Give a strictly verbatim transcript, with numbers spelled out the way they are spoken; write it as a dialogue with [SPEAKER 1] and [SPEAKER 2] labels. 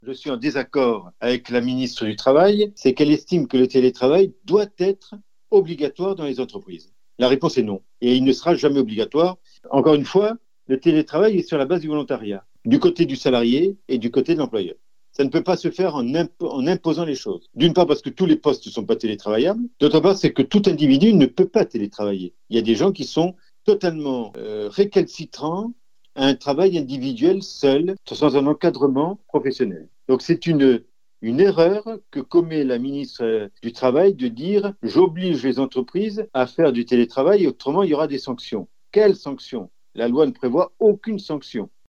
[SPEAKER 1] je suis en désaccord avec la ministre du Travail, c'est qu'elle estime que le télétravail doit être obligatoire dans les entreprises. La réponse est non. Et il ne sera jamais obligatoire. Encore une fois, le télétravail est sur la base du volontariat, du côté du salarié et du côté de l'employeur. Ça ne peut pas se faire en, imp- en imposant les choses. D'une part parce que tous les postes ne sont pas télétravaillables. D'autre part, c'est que tout individu ne peut pas télétravailler. Il y a des gens qui sont totalement euh, récalcitrants à un travail individuel seul, sans un encadrement professionnel. Donc c'est une, une erreur que commet la ministre du Travail de dire « j'oblige les entreprises à faire du télétravail, autrement il y aura des sanctions ». Quelles sanctions ? La loi ne prévoit aucune sanction.